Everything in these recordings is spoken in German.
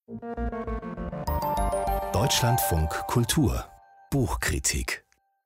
Deutschlandfunk Kultur Buchkritik.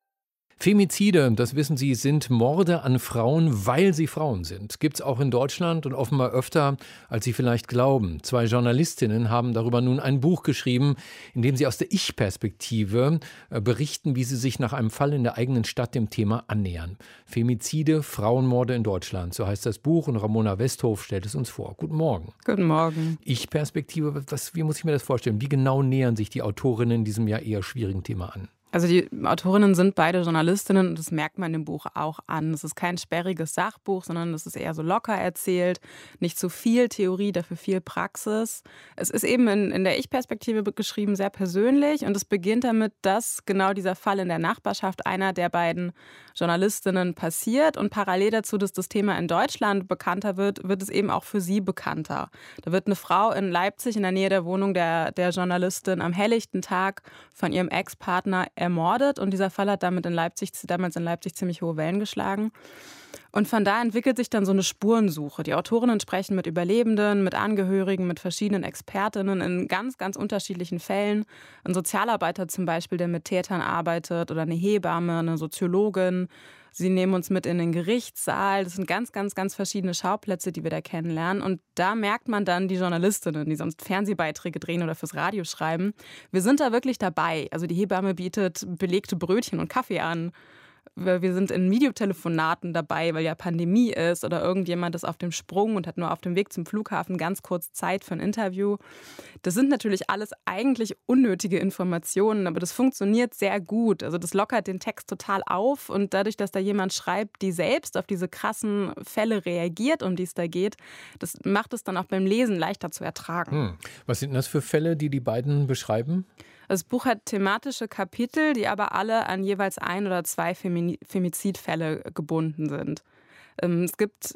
Femizide, das wissen Sie, sind Morde an Frauen, weil sie Frauen sind. Gibt's auch in Deutschland und offenbar öfter, als Sie vielleicht glauben. 2 Journalistinnen haben darüber nun ein Buch geschrieben, in dem sie aus der Ich-Perspektive berichten, wie sie sich nach einem Fall in der eigenen Stadt dem Thema annähern. Femizide, Frauenmorde in Deutschland, so heißt das Buch, und Ramona Westhof stellt es uns vor. Guten Morgen. Guten Morgen. Ich-Perspektive, wie muss ich mir das vorstellen? Wie genau nähern sich die Autorinnen diesem ja eher schwierigen Thema an? Also die Autorinnen sind beide Journalistinnen und das merkt man dem Buch auch an. Es ist kein sperriges Sachbuch, sondern es ist eher so locker erzählt. Nicht zu viel Theorie, dafür viel Praxis. Es ist eben in der Ich-Perspektive geschrieben, sehr persönlich, und es beginnt damit, dass genau dieser Fall in der Nachbarschaft einer der beiden Journalistinnen passiert, und parallel dazu, dass das Thema in Deutschland bekannter wird, wird es eben auch für sie bekannter. Da wird eine Frau in Leipzig in der Nähe der Wohnung der Journalistin am helllichten Tag von ihrem Ex-Partner ermordet, und dieser Fall hat damals in Leipzig ziemlich hohe Wellen geschlagen. Und von da entwickelt sich dann so eine Spurensuche. Die Autorinnen sprechen mit Überlebenden, mit Angehörigen, mit verschiedenen Expertinnen in ganz, ganz unterschiedlichen Fällen. Ein Sozialarbeiter zum Beispiel, der mit Tätern arbeitet, oder eine Hebamme, eine Soziologin. Sie nehmen uns mit in den Gerichtssaal. Das sind ganz, ganz, ganz verschiedene Schauplätze, die wir da kennenlernen. Und da merkt man dann die Journalistinnen, die sonst Fernsehbeiträge drehen oder fürs Radio schreiben. Wir sind da wirklich dabei. Also die Hebamme bietet belegte Brötchen und Kaffee an. Wir sind in Videotelefonaten dabei, weil ja Pandemie ist, oder irgendjemand ist auf dem Sprung und hat nur auf dem Weg zum Flughafen ganz kurz Zeit für ein Interview. Das sind natürlich alles eigentlich unnötige Informationen, aber das funktioniert sehr gut. Also das lockert den Text total auf, und dadurch, dass da jemand schreibt, die selbst auf diese krassen Fälle reagiert, um die es da geht, das macht es dann auch beim Lesen leichter zu ertragen. Was sind das für Fälle, die beiden beschreiben? Das Buch hat thematische Kapitel, die aber alle an jeweils 1 oder 2 Femizidfälle gebunden sind. Es gibt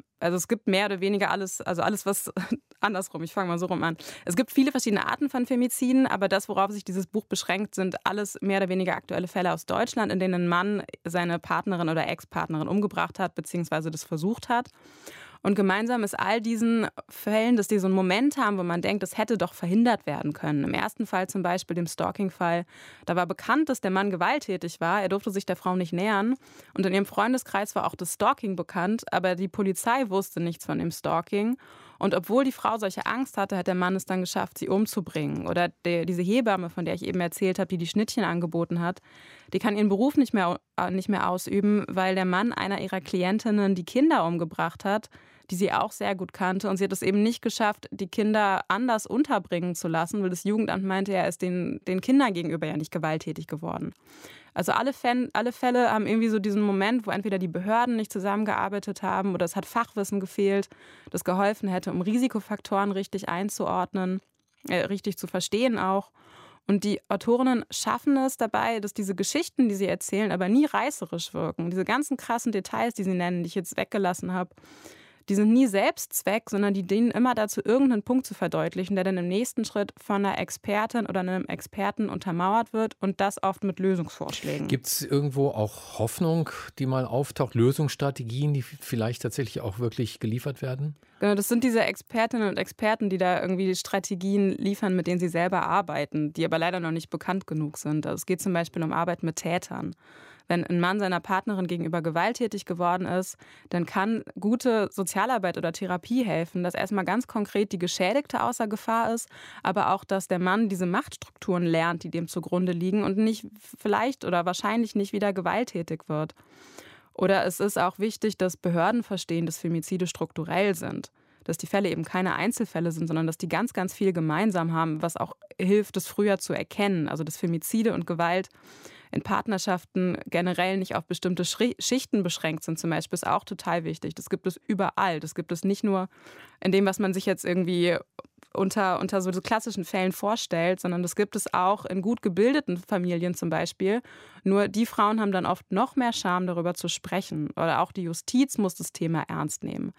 mehr oder weniger alles, also alles, was andersrum, ich fange mal so rum an. Es gibt viele verschiedene Arten von Femiziden, aber das, worauf sich dieses Buch beschränkt, sind alles mehr oder weniger aktuelle Fälle aus Deutschland, in denen ein Mann seine Partnerin oder Ex-Partnerin umgebracht hat, beziehungsweise das versucht hat. Und gemeinsam ist all diesen Fällen, dass die so einen Moment haben, wo man denkt, das hätte doch verhindert werden können. Im ersten Fall zum Beispiel, dem Stalking-Fall, da war bekannt, dass der Mann gewalttätig war. Er durfte sich der Frau nicht nähern. Und in ihrem Freundeskreis war auch das Stalking bekannt, aber die Polizei wusste nichts von dem Stalking. Und obwohl die Frau solche Angst hatte, hat der Mann es dann geschafft, sie umzubringen. Oder diese Hebamme, von der ich eben erzählt habe, die Schnittchen angeboten hat, die kann ihren Beruf nicht mehr ausüben, weil der Mann einer ihrer Klientinnen die Kinder umgebracht hat, die sie auch sehr gut kannte. Und sie hat es eben nicht geschafft, die Kinder anders unterbringen zu lassen, weil das Jugendamt meinte, er ist den Kindern gegenüber ja nicht gewalttätig geworden. Also alle Fälle haben irgendwie so diesen Moment, wo entweder die Behörden nicht zusammengearbeitet haben oder es hat Fachwissen gefehlt, das geholfen hätte, um Risikofaktoren richtig einzuordnen, richtig zu verstehen auch. Und die Autorinnen schaffen es dabei, dass diese Geschichten, die sie erzählen, aber nie reißerisch wirken. Diese ganzen krassen Details, die sie nennen, die ich jetzt weggelassen habe, die sind nie Selbstzweck, sondern die dienen immer dazu, irgendeinen Punkt zu verdeutlichen, der dann im nächsten Schritt von einer Expertin oder einem Experten untermauert wird, und das oft mit Lösungsvorschlägen. Gibt es irgendwo auch Hoffnung, die mal auftaucht, Lösungsstrategien, die vielleicht tatsächlich auch wirklich geliefert werden? Genau, das sind diese Expertinnen und Experten, die da irgendwie Strategien liefern, mit denen sie selber arbeiten, die aber leider noch nicht bekannt genug sind. Also es geht zum Beispiel um Arbeit mit Tätern. Wenn ein Mann seiner Partnerin gegenüber gewalttätig geworden ist, dann kann gute Sozialarbeit oder Therapie helfen, dass erstmal ganz konkret die Geschädigte außer Gefahr ist, aber auch, dass der Mann diese Machtstrukturen lernt, die dem zugrunde liegen, und nicht vielleicht oder wahrscheinlich nicht wieder gewalttätig wird. Oder es ist auch wichtig, dass Behörden verstehen, dass Femizide strukturell sind. Dass die Fälle eben keine Einzelfälle sind, sondern dass die ganz, ganz viel gemeinsam haben, was auch hilft, das früher zu erkennen. Also dass Femizide und Gewalt in Partnerschaften generell nicht auf bestimmte Schichten beschränkt sind, zum Beispiel, ist auch total wichtig. Das gibt es überall. Das gibt es nicht nur in dem, was man sich jetzt irgendwie unter so klassischen Fällen vorstellt, sondern das gibt es auch in gut gebildeten Familien zum Beispiel. Nur die Frauen haben dann oft noch mehr Scham, darüber zu sprechen. Oder auch die Justiz muss das Thema ernst nehmen.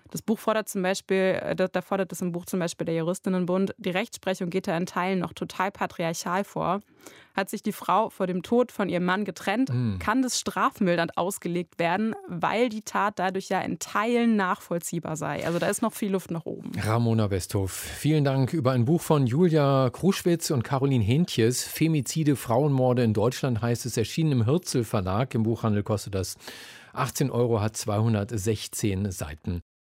Das Buch fordert zum Beispiel, da fordert es im Buch zum Beispiel der Juristinnenbund, die Rechtsprechung geht da in Teilen noch total patriarchal vor. Hat sich die Frau vor dem Tod von ihrem Mann getrennt, kann das strafmildernd ausgelegt werden, weil die Tat dadurch ja in Teilen nachvollziehbar sei. Also da ist noch viel Luft nach oben. Ramona Westhoff, vielen Dank. Über ein Buch von Julia Kruschwitz und Caroline Hentjes, Femizide, Frauenmorde in Deutschland heißt es, erschienen im Hürzel Verlag. Im Buchhandel kostet das 18 €, hat 216 Seiten.